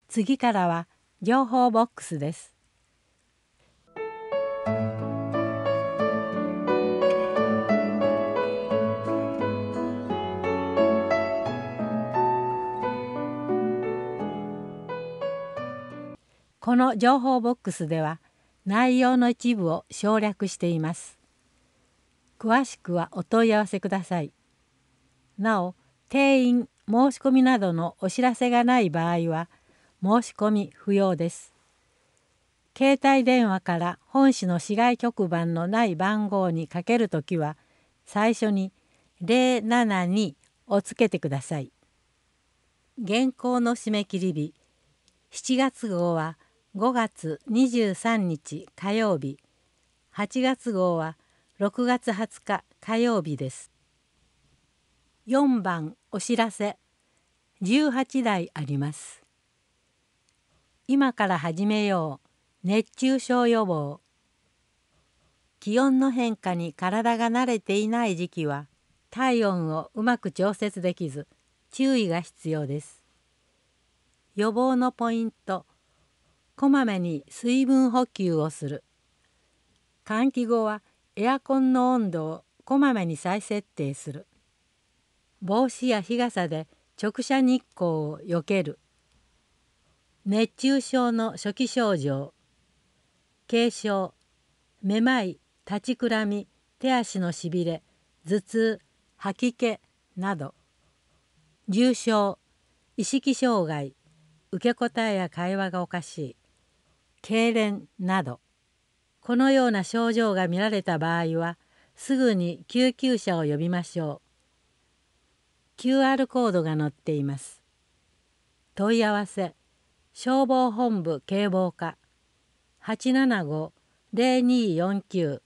次からは情報ボックスです。この情報ボックスでは内容の一部を省略しています。詳しくはお問い合わせください。なお、定員、申し込みなどのお知らせがない場合は申し込み不要です。携帯電話から本市の市外局番のない番号にかけるときは最初に072をつけてください。現行の締め切り日、7月号は5月23日火曜日、8月号は6月20日火曜日です。4番お知らせ、18題あります。今から始めよう。熱中症予防。気温の変化に体が慣れていない時期は体温をうまく調節できず注意が必要です。予防のポイント、こまめに水分補給をする。換気後はエアコンの温度をこまめに再設定する。帽子や日傘で直射日光を避ける。熱中症の初期症状、軽症、めまい、立ちくらみ、手足のしびれ、頭痛、吐き気など。重症、意識障害、受け答えや会話がおかしい、痙攣など。このような症状が見られた場合はすぐに救急車を呼びましょう。QR コードが載っています。問い合わせ、消防本部警防課 875-0249。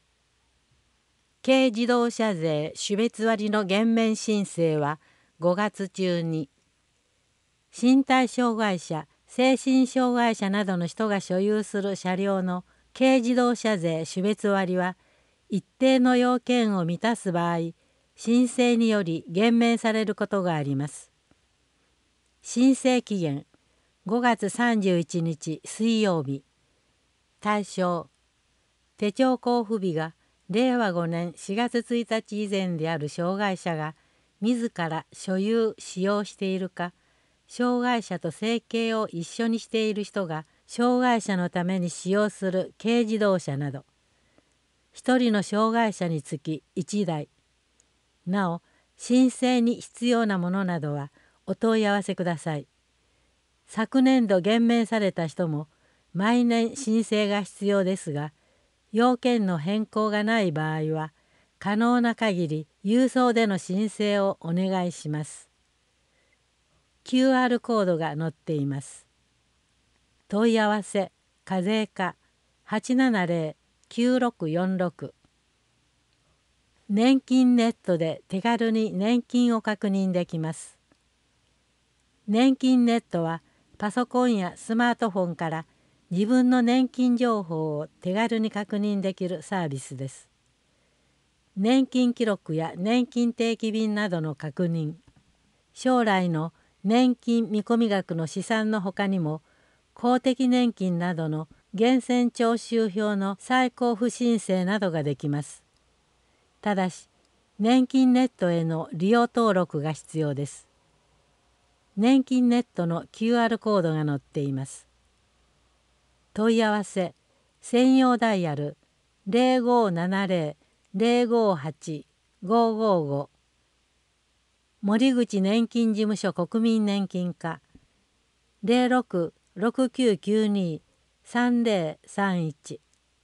軽自動車税種別割の減免申請は5月中に。身体障害者、精神障害者などの人が所有する車両の軽自動車税種別割は一定の要件を満たす場合、申請により減免されることがあります。申請期限5月31日水曜日。対象、手帳交付日が令和5年4月1日以前である障害者が自ら所有・使用しているか、障害者と生計を一緒にしている人が障害者のために使用する軽自動車など、1人の障害者につき1台。なお、申請に必要なものなどはお問い合わせください。昨年度減免された人も毎年申請が必要ですが、要件の変更がない場合は可能な限り郵送での申請をお願いします。QR コードが載っています。問い合わせ、課税課 870-9646。年金ネットで手軽に年金を確認できます。年金ネットはパソコンやスマートフォンから自分の年金情報を手軽に確認できるサービスです。年金記録や年金定期便などの確認、将来の年金見込み額の試算のほかにも、公的年金などの源泉徴収票の再交付申請などができます。ただし、年金ネットへの利用登録が必要です。年金ネットの QR コードが載っています。問い合わせ、専用ダイヤル 0570-058-555。森口年金事務所国民年金課 06-6992-3031。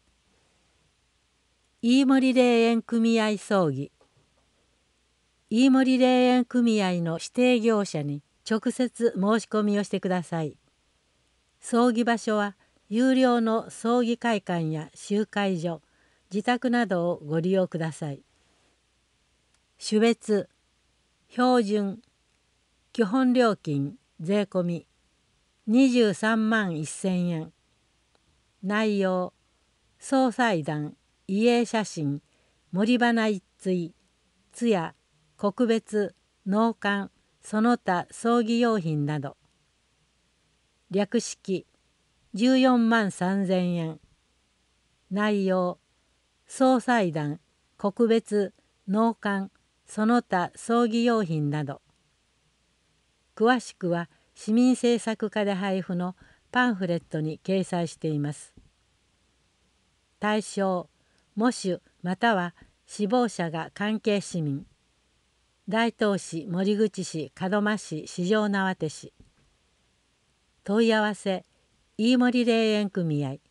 飯森霊園組合葬儀。飯森霊園組合の指定業者に直接申し込みをしてください。葬儀場所は有料の葬儀会館や集会所、自宅などをご利用ください。種別、標準、基本料金税込み23万1000円。内容、総裁団、遺影写真、森花一対、通夜、告別、納棺、その他葬儀用品など。 略式14万3000円。内容、総裁団、告別、納棺、その他葬儀用品など。詳しくは市民政策課で配布のパンフレットに掲載しています。対象、喪主または死亡者が関係市民。大東市、守口市、門真市、四条畷市。問い合わせ、飯森霊園組合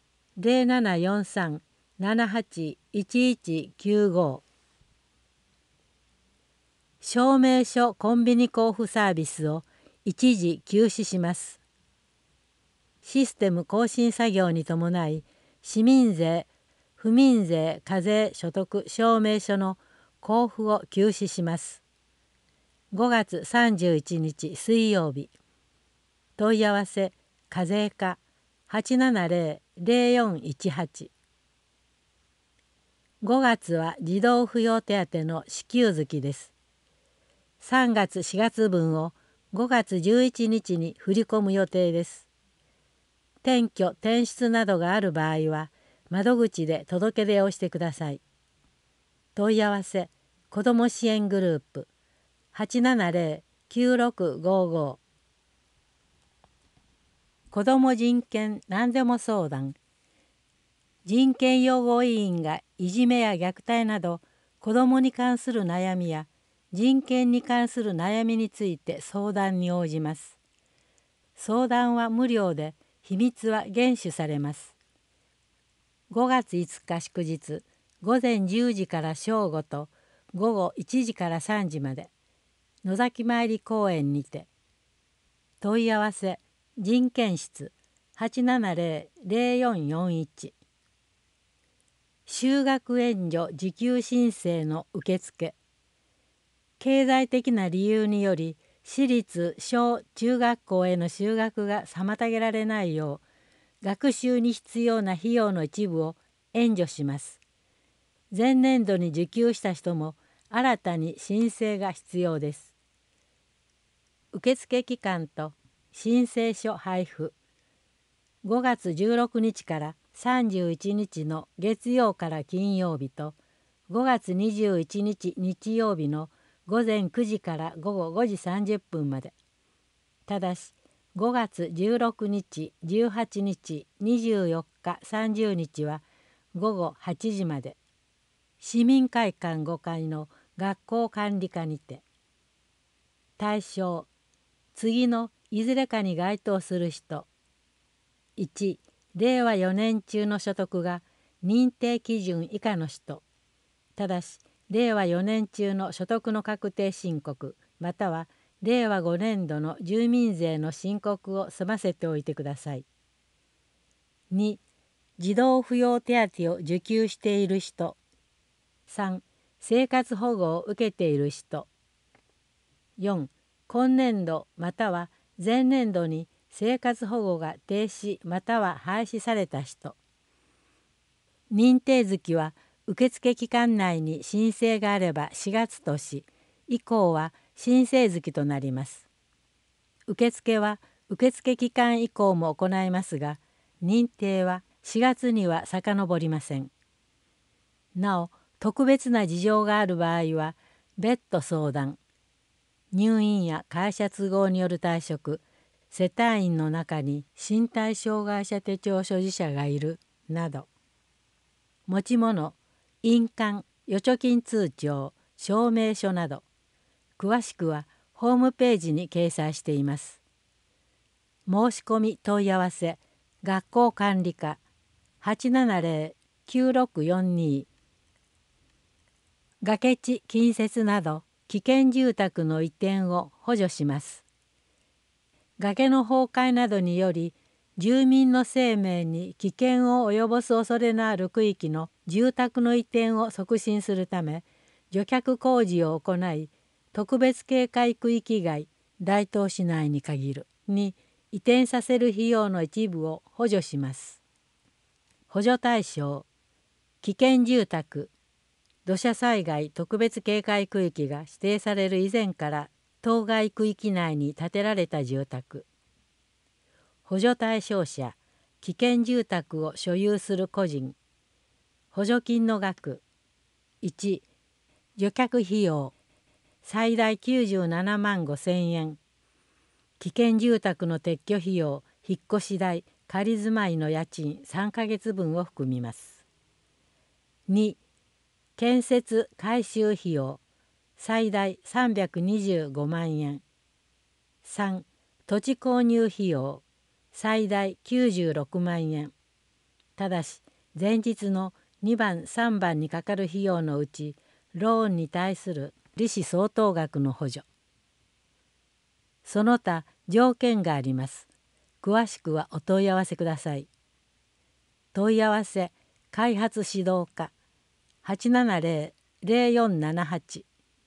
0743-781195。証明書コンビニ交付サービスを一時休止します。システム更新作業に伴い、市民税、府民税課税所得証明書の交付を休止します。5月31日水曜日。問い合わせ、課税課870-0418。5月は児童扶養手当の支給月です。3月4月分を5月11日に振り込む予定です。転居・転出などがある場合は窓口で届け出をしてください。問い合わせ、子ども支援グループ870-9655。子ども人権何でも相談。人権擁護委員がいじめや虐待など子どもに関する悩みや人権に関する悩みについて相談に応じます。相談は無料で秘密は厳守されます。5月5日祝日午前10時から正午と午後1時から3時まで野崎参り公園にて。問い合わせ、人権室870-0441。就学援助受給申請の受付。経済的な理由により私立小中学校への就学が妨げられないよう学習に必要な費用の一部を援助します。前年度に受給した人も新たに申請が必要です。受付期間と申請書配布。5月16日から31日の月曜から金曜日と5月21日日曜日の午前9時から午後5時30分まで。ただし5月16日、18日、24日、30日は午後8時まで。市民会館5階の学校管理課にて。対象、次のいずれかに該当する人。1、令和4年中の所得が認定基準以下の人。ただし令和4年中の所得の確定申告または令和5年度の住民税の申告を済ませておいてください。2、児童扶養手当を受給している人。3、生活保護を受けている人。4、今年度または前年度に生活保護が停止または廃止された人。認定月は受付期間内に申請があれば4月とし、以降は申請月となります。受付は受付期間以降も行いますが、認定は4月には遡りません。なお、特別な事情がある場合は別途相談。入院や会社都合による退職、世帯員の中に身体障害者手帳所持者がいるなど。持ち物、印鑑、預貯金通帳、証明書など詳しくはホームページに掲載しています。申し込み問い合わせ、学校管理課870-9642。崖地近接など危険住宅の移転を補助します。崖の崩壊などにより住民の生命に危険を及ぼす恐れのある区域の住宅の移転を促進するため除却工事を行い、特別警戒区域外大東市内に限るに移転させる費用の一部を補助します。補助対象、危険住宅、土砂災害特別警戒区域が指定される以前から当該区域内に建てられた住宅。 補助対象者、危険住宅を所有する個人。補助金の額。1、除却費用最大97万5,000円。危険住宅の撤去費用、引っ越し代、仮住まいの家賃3ヶ月分を含みます。2、建設改修費用最大325万円。3、土地購入費用最大96万円。ただし前日の2番3番にかかる費用のうちローンに対する利子相当額の補助。その他条件があります。詳しくはお問い合わせください。問い合わせ開発指導課 870-0478。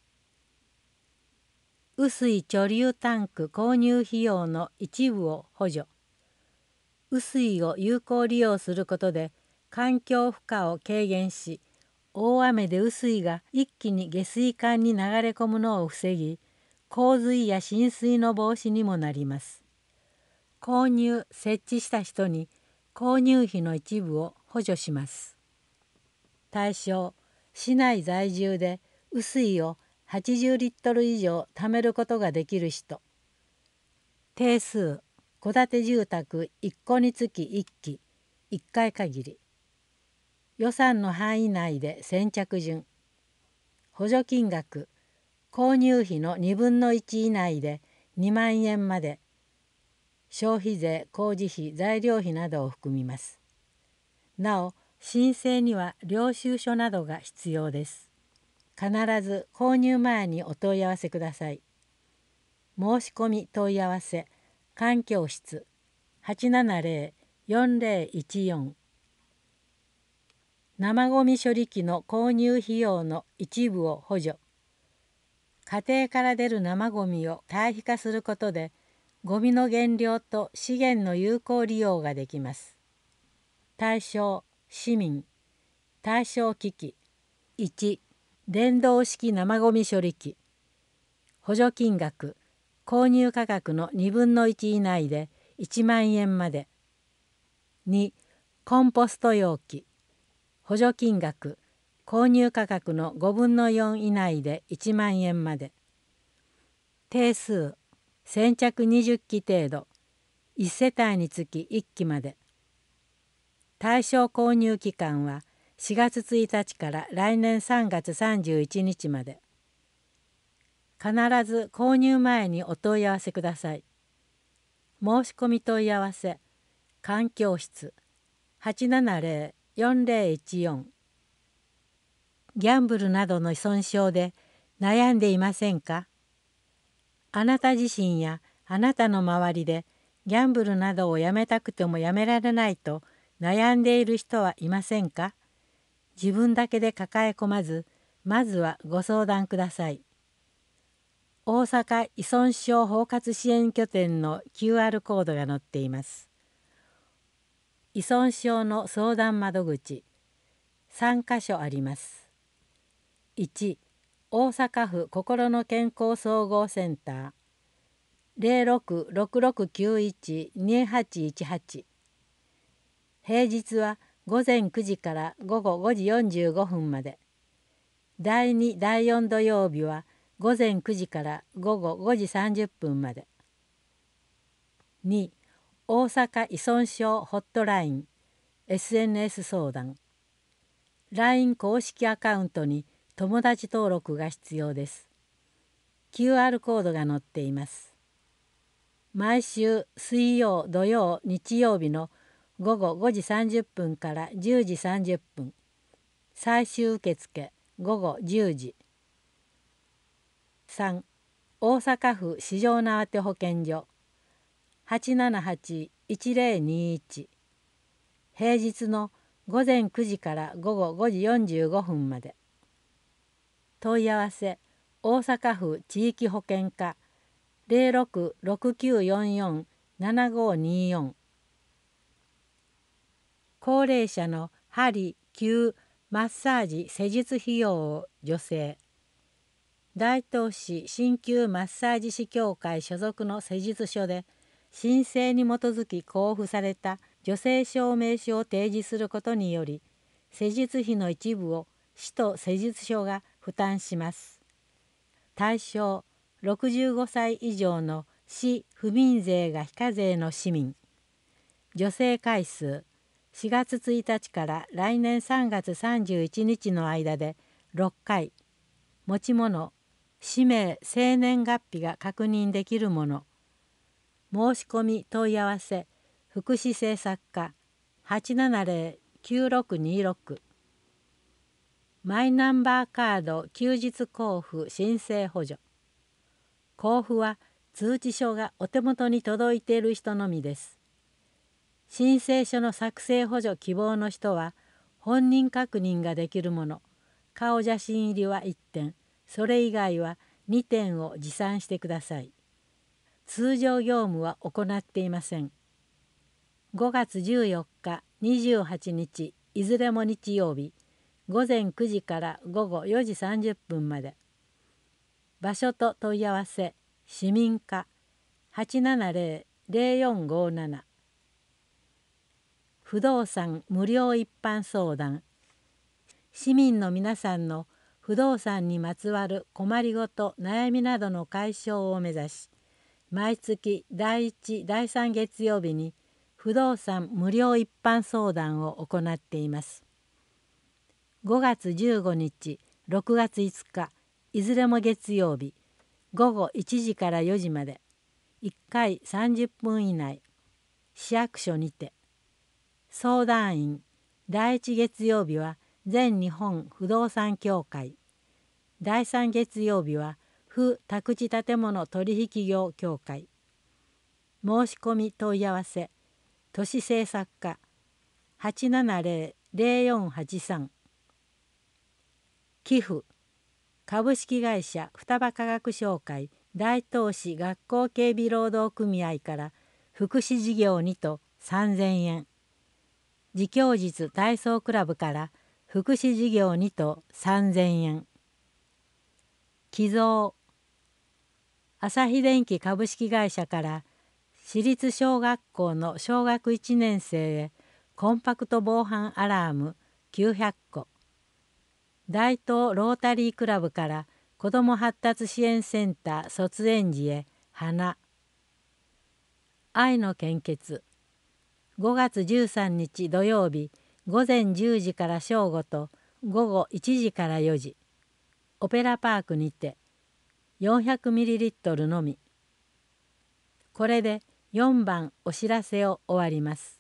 雨水貯留タンク購入費用の一部を補助。雨水を有効利用することで環境負荷を軽減し、大雨で雨水が一気に下水管に流れ込むのを防ぎ、洪水や浸水の防止にもなります。購入・設置した人に購入費の一部を補助します。対象、市内在住で雨水を80リットル以上貯めることができる人。定数、戸建て住宅1戸につき1基、1回限り。予算の範囲内で先着順。補助金額、購入費の2分の1以内で2万円まで。消費税、工事費、材料費などを含みます。なお、申請には領収書などが必要です。必ず購入前にお問い合わせください。申し込み問い合わせ、環境室 870-4014。生ごみ処理機の購入費用の一部を補助。家庭から出る生ごみを堆肥化することで、ごみの減量と資源の有効利用ができます。対象、市民。対象機器。1、電動式生ごみ処理機。補助金額、購入価格の2分の1以内で1万円まで。2、コンポスト容器。補助金額、購入価格の5分の4以内で1万円まで。定数、先着20基程度、1世帯につき1基まで。対象購入期間は4月1日から来年3月31日まで。必ず購入前にお問い合わせください。申し込み問い合わせ、環境室 870-4014。ギャンブルなどの依存症で悩んでいませんか？あなた自身やあなたの周りでギャンブルなどをやめたくてもやめられないと悩んでいる人はいませんか？自分だけで抱え込まず、まずはご相談ください。大阪依存症包括支援拠点の QR コードが載っています。依存症の相談窓口、3カ所あります。1、大阪府心の健康総合センター 0666912818。平日は午前9時から午後5時45分まで。第2、第4土曜日は午前9時から午後5時30分まで。2、大阪依存症ホットライン SNS 相談。LINE 公式アカウントに友達登録が必要です。QR コードが載っています。毎週水曜、土曜、日曜日の午後5時30分から10時30分。最終受付午後10時。3、大阪府市場縄手保健所 878-1021。平日の午前9時から午後5時45分まで。問い合わせ、大阪府地域保健課 0669447524。高齢者の鍼・灸・マッサージ・施術費用を助成。大東市鍼灸マッサージ師協会所属の施術所で申請に基づき交付された助成証明書を提示することにより、施術費の一部を市と施術所が負担します。対象65歳以上の市府民税が非課税の市民。助成回数4月1日から来年3月31日の間で6回。持ち物、氏名、生年月日が確認できるもの。申し込み問い合わせ福祉政策課 870-9626。マイナンバーカード休日交付申請補助。交付は通知書がお手元に届いている人のみです。申請書の作成補助希望の人は本人確認ができるもの、顔写真入りは1点、それ以外は2点を持参してください。通常業務は行っていません。5月14日、28日、いずれも日曜日、午前9時から午後4時30分まで。場所と問い合わせ、市民課 870-0457。不動産無料一般相談。市民の皆さんの不動産にまつわる困りごと悩みなどの解消を目指し、毎月第1、第3月曜日に不動産無料一般相談を行っています。5月15日、6月5日、いずれも月曜日、午後1時から4時まで、1回30分以内、市役所にて。相談員、第1月曜日は全日本不動産協会、第3月曜日は府宅地建物取引業協会。申し込み問い合わせ、都市政策課 870-0483。寄付、株式会社双葉化学商会大東市学校警備労働組合から福祉事業にと3000円。自供日体操クラブから福祉事業にと3000円。寄贈、朝日電機株式会社から私立小学校の小学1年生へコンパクト防犯アラーム900個。大東ロータリークラブから子ども発達支援センター卒園児へ花。愛の献血。5月13日土曜日午前10時から正午と午後1時から4時。オペラパークにて 400ml のみ。これで4番お知らせを終わります。